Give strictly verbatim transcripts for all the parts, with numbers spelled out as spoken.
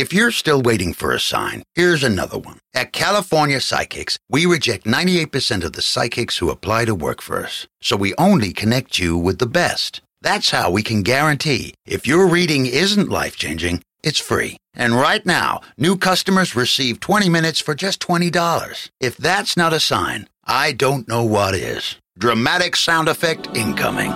If you're still waiting for a sign, here's another one. At California Psychics, we reject ninety-eight percent of the psychics who apply to work for us. So we only connect you with the best. That's how we can guarantee if your reading isn't life-changing, it's free. And right now, new customers receive twenty minutes for just twenty dollars. If that's not a sign, I don't know what is. Dramatic sound effect incoming.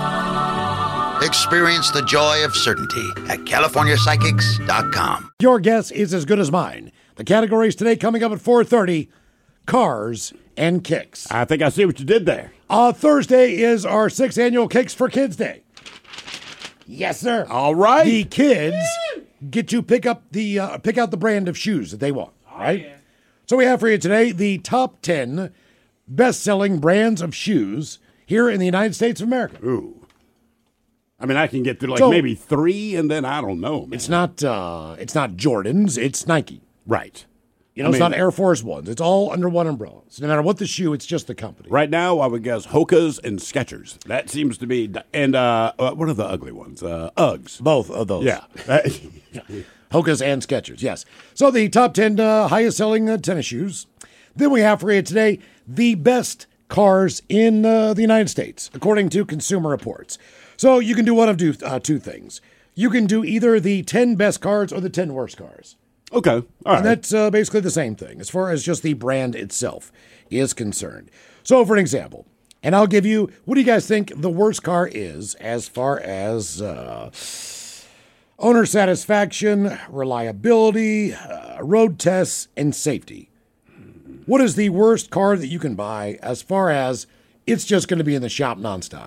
Experience the joy of certainty at California Psychics dot com. Your guess is as good as mine. The categories today coming up at four thirty, cars and kicks. I think I see what you did there. Uh, Thursday is our sixth annual Kicks for Kids Day. Yes, sir. All right. The kids get to pick up the uh, pick out the brand of shoes that they want. All right. Oh, yeah. So we have for you today the top ten best-selling brands of shoes here in the United States of America. Ooh. I mean, I can get through like So- maybe three, and then I don't know, man. It's not uh, it's not Jordans, it's Nike. Right. You know, I it's mean- not Air Force Ones. It's all under one umbrella. So no matter what the shoe, it's just the company. Right now, I would guess Hoka's and Skechers. That seems to be, and uh, uh, what are the ugly ones? Uh, Uggs. Both of those. Yeah. Hoka's and Skechers, yes. So the top ten uh, highest selling uh, tennis shoes. Then we have for you today the best cars in uh, the United States, according to Consumer Reports. So you can do one of do, uh, two things. You can do either the ten best cars or the ten worst cars. Okay. All right. And that's uh, basically the same thing as far as just the brand itself is concerned. So, for an example, and I'll give you, what do you guys think the worst car is as far as uh, owner satisfaction, reliability, uh, road tests, and safety? What is the worst car that you can buy as far as it's just going to be in the shop nonstop?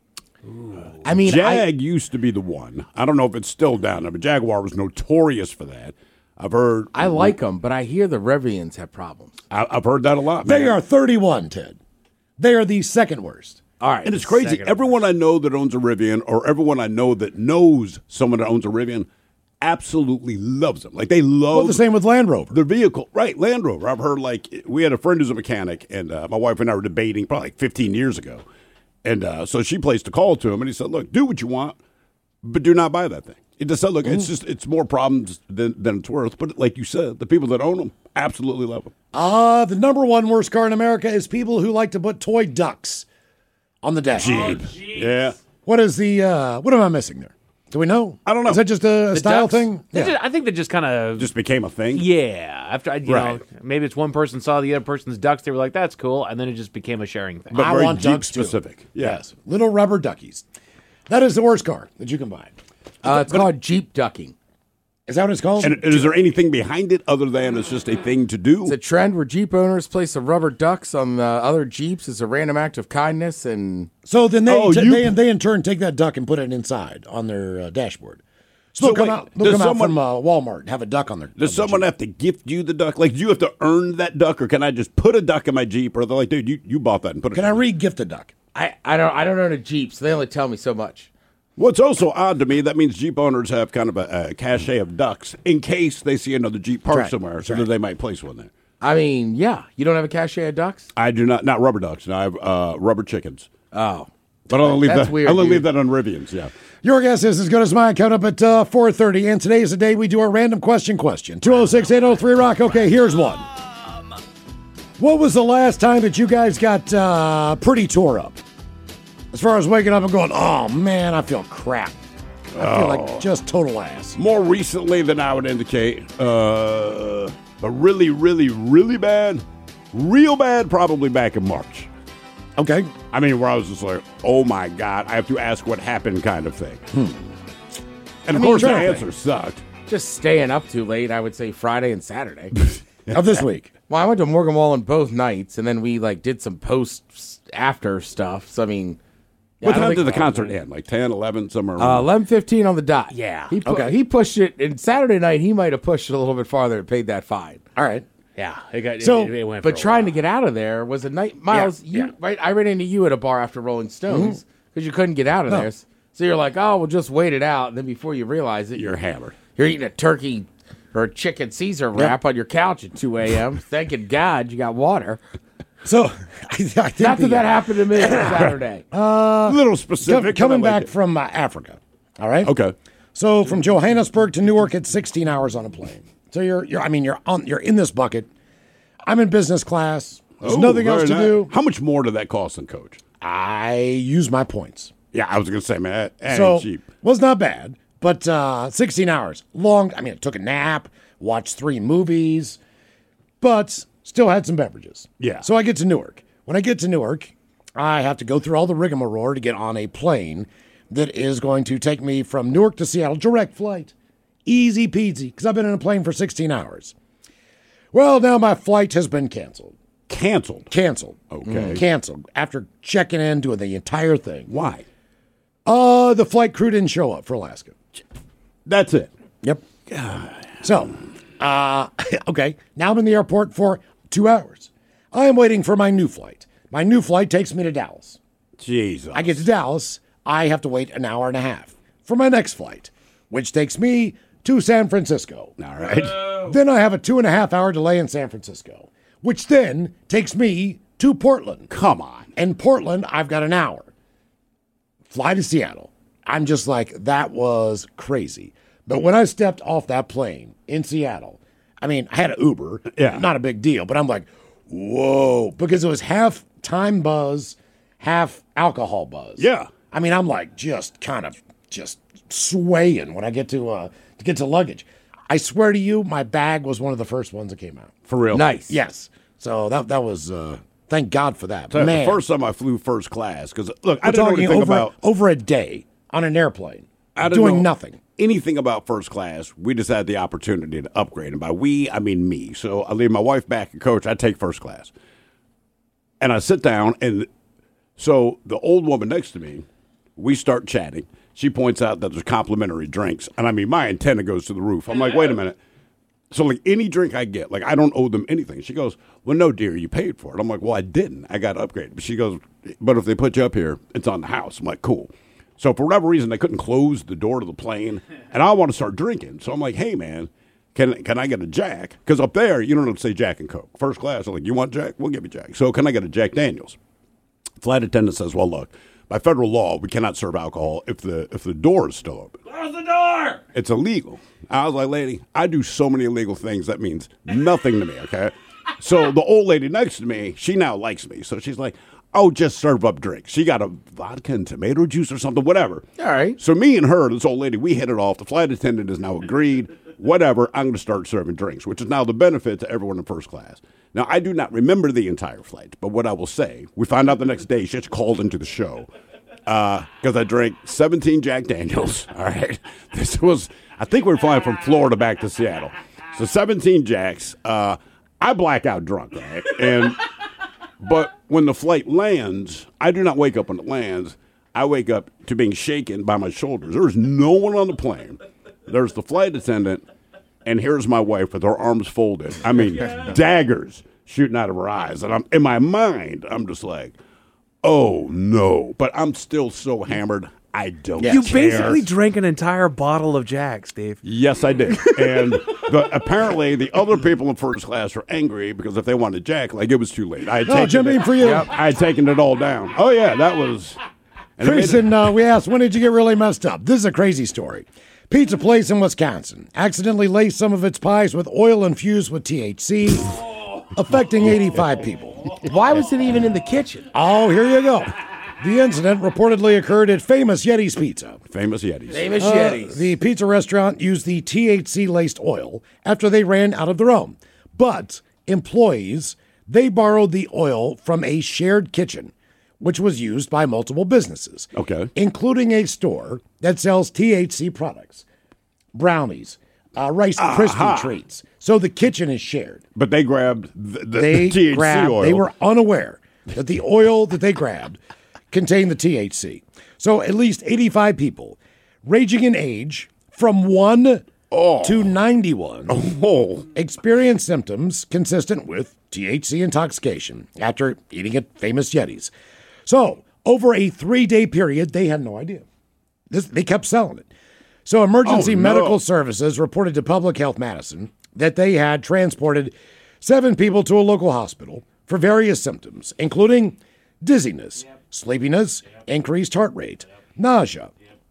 I mean, Jag I, used to be the one. I don't know if it's still down there, but Jaguar was notorious for that. I've heard. I like them, but I hear the Rivians have problems. I, I've heard that a lot. They man. are thirty-one, Ted. They are the second worst. All right. And it's crazy. second Everyone I know that owns a Rivian, or everyone I know that knows someone that owns a Rivian, absolutely loves them. Like they love Well, the same with Land Rover. the vehicle. Right, Land Rover. I've heard like we had a friend who's a mechanic, and uh, my wife and I were debating probably like fifteen years ago. And uh, so she placed a call to him, and he said, "Look, do what you want, but do not buy that thing." It just said, "Look, it's just it's more problems than, than it's worth." But like you said, the people that own them absolutely love them. Uh, the number one worst car in America is people who like to put toy ducks on the dash. Yeah, What is the, uh, what am I missing there? Do we know? I don't know. Is that just a, a style ducks? thing? They Yeah. just- I think they just kind of just became a thing. yeah. After I- you Right. know, maybe it's one person saw the other person's ducks, they were like, "That's cool," and then it just became a sharing thing. But I very want Jeep ducks too. specific. Yeah. Yes. Little rubber duckies. That is the worst car that you can buy. Uh, it's called Jeep ducking. Is that what it's called? And is there anything behind it other than it's just a thing to do? It's a trend where Jeep owners place the rubber ducks on uh, other Jeeps as a random act of kindness. And so then they, Oh, t- you- they, they in turn take that duck and put it inside on their uh, dashboard. So, So they'll come wait, out, they'll does come out someone- from uh, Walmart and have a duck on their Does on their someone Jeep. have to gift you the duck? Like, do you have to earn that duck, or can I just put a duck in my Jeep? Or they're like, dude, you, you bought that and put it. Can I re-gift a duck? I, I don't I don't own a Jeep, so they only tell me so much. What's also odd to me, that means Jeep owners have kind of a, a cachet of ducks in case they see another Jeep parked right. somewhere, That's so right. that they might place one there. I mean, yeah, you don't have a cachet of ducks? I do not, not rubber ducks. No, I have uh, rubber chickens. Oh. But I'll leave That's that. weird, I'll leave dude. that on Rivians. Yeah. Your guess is as good as mine. Count up at uh, four thirty, and today is the day we do our random question question. two oh six, eight oh three, rock. Okay, here's one. What was the last time that you guys got uh, pretty tore up? As far as waking up and going, oh, man, I feel crap. I feel like just total ass. More recently than I would indicate, uh, but really, really, really bad, real bad, probably back in March. Okay. I mean, where I was just like, oh my God, I have to ask what happened kind of thing. And of mean, course, the trying to answer sucked. Just staying up too late, I would say Friday and Saturday. Of this week. Well, I went to Morgan Wallen both nights, and then we like did some post after stuff. So I mean, yeah, What I don't time did think- the concert end? Like ten, eleven, somewhere Uh, around. eleven fifteen on the dot. Yeah. He pu- Okay. He pushed it, and Saturday night he might have pushed it a little bit farther and paid that fine. All right. Yeah, it got So- it, it went. For But a trying while. to get out of there was a night. Miles, Yeah, you yeah. right? I ran into you at a bar after Rolling Stones because you couldn't get out of No. there. So you're like, oh, we'll just wait it out. And then before you realize it, You're hammered. You're eating a turkey or a chicken Caesar wrap on your couch at two a.m. Thanking God you got water. So, I, I think Not the, that that happened to me on Saturday. A little com- specific. coming but I like back it. from uh, Africa. All right. Okay. So from Johannesburg to Newark, it's sixteen hours on a plane. So you're, you're, I mean, you're on, you're in this bucket. I'm in business class. There's Oh, nothing else very to nice. do. How much more did that cost than coach? I use my points. Yeah, I was going to say, man, that, that So ain't cheap. was not bad, but uh, sixteen hours long. I mean, I took a nap, watched three movies, but still had some beverages. Yeah. So I get to Newark. When I get to Newark, I have to go through all the rigmarole to get on a plane that is going to take me from Newark to Seattle, direct flight. Easy peasy, because I've been in a plane for sixteen hours. Well, now my flight has been canceled. Canceled. Canceled. Okay. Canceled. After checking in, doing the entire thing. Why? Uh, the flight crew didn't show up for Alaska. That's it. Yep. So, uh, okay, now I'm in the airport for two hours. I am waiting for my new flight. My new flight takes me to Dallas. Jesus. I get to Dallas, I have to wait an hour and a half for my next flight, which takes me to San Francisco. All right. Then I have a two and a half hour delay in San Francisco, which then takes me to Portland. Come on. In Portland, I've got an hour. Fly to Seattle. I'm just like, that was crazy. But when I stepped off that plane in Seattle, I mean, I had an Uber. Yeah. Not a big deal, but I'm like, whoa. Because it was half time buzz, half alcohol buzz. Yeah. I mean, I'm like just kind of just swaying when I get to uh to get to luggage. I swear to you, my bag was one of the first ones that came out. For real. Nice. Yes. So that that was uh thank God for that. So Man, the first time I flew first class, because look, I we're didn't know talking anything over about over a day on an airplane, I didn't doing know nothing. anything about first class. We just had the opportunity to upgrade, and by we, I mean me. So I leave my wife back and coach. I take first class, and I sit down, and so the old woman next to me, we start chatting. She points out that there's complimentary drinks, and I mean my antenna goes to the roof. I'm like, wait a minute. So, like, any drink I get, like, I don't owe them anything. She goes, well, no, dear, you paid for it. I'm like, well, I didn't. I got upgraded. But she goes, but if they put you up here, it's on the house. I'm like, cool. So, for whatever reason, they couldn't close the door to the plane, and I want to start drinking. So, I'm like, hey, man, can can I get a Jack? Because up there, you don't have to say Jack and Coke. First class, I'm like, you want Jack? We'll give you Jack. So, can I get a Jack Daniels? Flight attendant says, well, look, by federal law, we cannot serve alcohol if the if the door is still open. Close the door! It's illegal. I was like, lady, I do so many illegal things that means nothing to me, okay? So the old lady next to me, she now likes me. So she's like, oh, just serve up drinks. She got a vodka and tomato juice or something, whatever. All right. So me and her, this old lady, we hit it off. The flight attendant has now agreed, whatever, I'm going to start serving drinks, which is now the benefit to everyone in first class. Now, I do not remember the entire flight, but what I will say, we found out the next day she just called into the show. Because uh, I drank seventeen Jack Daniels. All right. This was, I think we were flying from Florida back to Seattle. So seventeen Jacks. Uh, I black out drunk, all right? And, but when the flight lands, I do not wake up when it lands. I wake up to being shaken by my shoulders. There's no one on the plane. There's the flight attendant, and here's my wife with her arms folded. I mean, daggers shooting out of her eyes. And I'm in my mind, I'm just like, oh, no. But I'm still so hammered, I don't You care. basically drank an entire bottle of Jack, Steve. Yes, I did. And the, apparently the other people in first class were angry because if they wanted Jack, like, it was too late. I had Oh, taken Jim it, Beam for you. Yep, I had taken it all down. Oh, yeah, that was... and it made it- Kristen, uh, we asked, when did you get really messed up? This is a crazy story. Pizza place in Wisconsin accidentally laced some of its pies with oil infused with T H C, affecting eighty-five people. Why was it even in the kitchen? Oh, here you go. The incident reportedly occurred at Famous Yeti's Pizza. Famous Yetis. Famous Uh, Yetis. the pizza restaurant used the T H C-laced oil after they ran out of their own. But employees, they borrowed the oil from a shared kitchen, which was used by multiple businesses. Okay. Including a store that sells T H C products, brownies, uh, Rice Krispie treats. So the kitchen is shared. But they grabbed the, the, They the T H C grabbed, oil. they were unaware that the oil that they grabbed contained the T H C. So at least eighty-five people, ranging in age from one to ninety-one, Oh, experienced symptoms consistent with T H C intoxication after eating at Famous Yetis. So over a three-day period, they had no idea. This, they kept selling it. So emergency Oh, no. medical services reported to Public Health Madison that they had transported seven people to a local hospital for various symptoms, including dizziness, sleepiness, increased heart rate, nausea,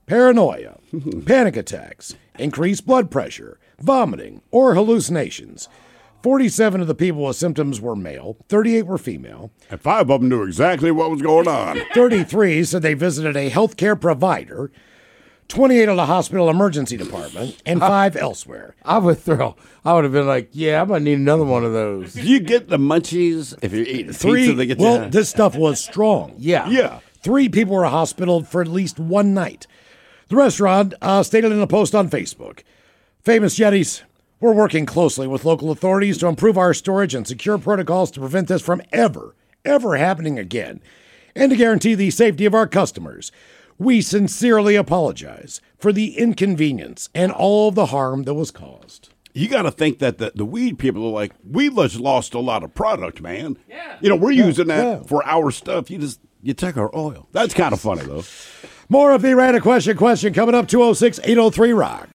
paranoia, panic attacks, increased blood pressure, vomiting, or hallucinations. forty-seven of the people with symptoms were male, thirty-eight were female. And five of them knew exactly what was going on. thirty-three said they visited a healthcare provider, twenty-eight at a hospital emergency department, and five elsewhere. I would throw. I would have been like, yeah, I'm gonna need another one of those. Do you get the munchies if you're eating Three, pizza? They get well, you. this stuff was strong. Yeah. Yeah. Three people were hospitalized for at least one night. The restaurant uh, stated in a post on Facebook, Famous Yetis, we're working closely with local authorities to improve our storage and secure protocols to prevent this from ever, ever happening again, and to guarantee the safety of our customers. We sincerely apologize for the inconvenience and all of the harm that was caused. You got to think that the, the weed people are like, we just lost a lot of product, man. Yeah. You know, we're using that yeah. for our stuff. You just, you take our oil. That's kind of funny, though. More of the Random Question question coming up, two oh six, eight oh three, Rock.